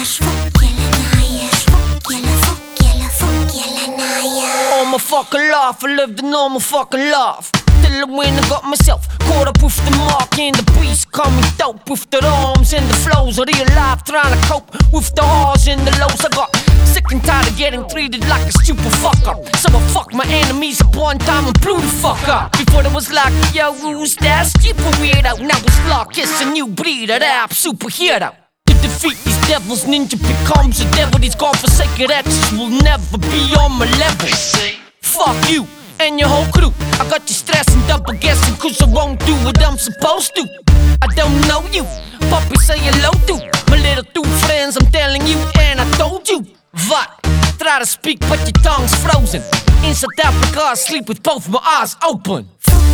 All my fucking life, I lived a normal fucking life. Till I went and got myself caught up with the mark and the beast. Call me dope with the rhymes and the flows of real life, trying to cope with the highs and the lows. I got sick and tired of getting treated like a stupid fucker, so I fucked my enemies up one time and blew the fuck up. Before it was like, yo, who's that stupid weirdo? Now it's like it's a new breed of rap superhero. To defeat these devils, ninja becomes a devil. These godforsaken actions will never be on my level. Fuck you and your whole crew. I got you stressing, double guessing, cause I won't do what I'm supposed to. I don't know you, puppy say hello to my little two friends, I'm telling you, and I told you. What? Try to speak but your tongue's frozen. In South Africa I sleep with both my eyes open.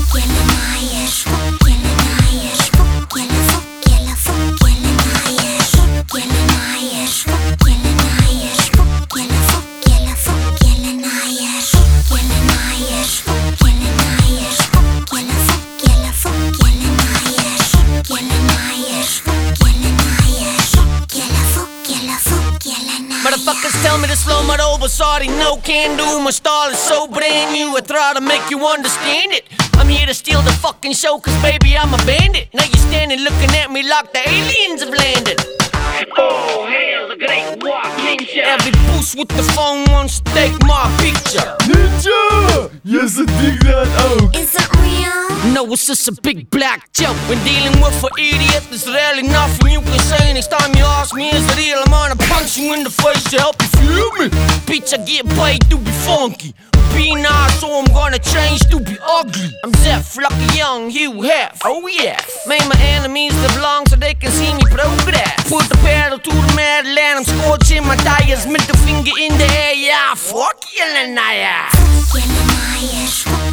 Motherfuckers tell me to slow my roll, but sorry, no can do. My style is so brand new, I try to make you understand it. I'm here to steal the fucking show, cause baby I'm a bandit. Now you're standing looking at me like the aliens have landed. Oh, hail the great walk ninja. Every boost with the phone wants to take my picture. Ninja! Yes, I dig that ook. Is it real? No, it's just a big black joke. When dealing with an idiot, there's rarely nothing you can say. Next time you ask me, is it real? I'm gonna punch you in the face to help you feel me. Bitch, I get paid to be funky. Be nice, so I'm gonna change to be ugly. I'm Zeph, lucky young, you have. Oh yeah. Made my enemies live long so they can see me progress. Put the pedal to the metal and I'm scorching my tires. Middle finger in the air, yeah. Fuck you, Lanaya.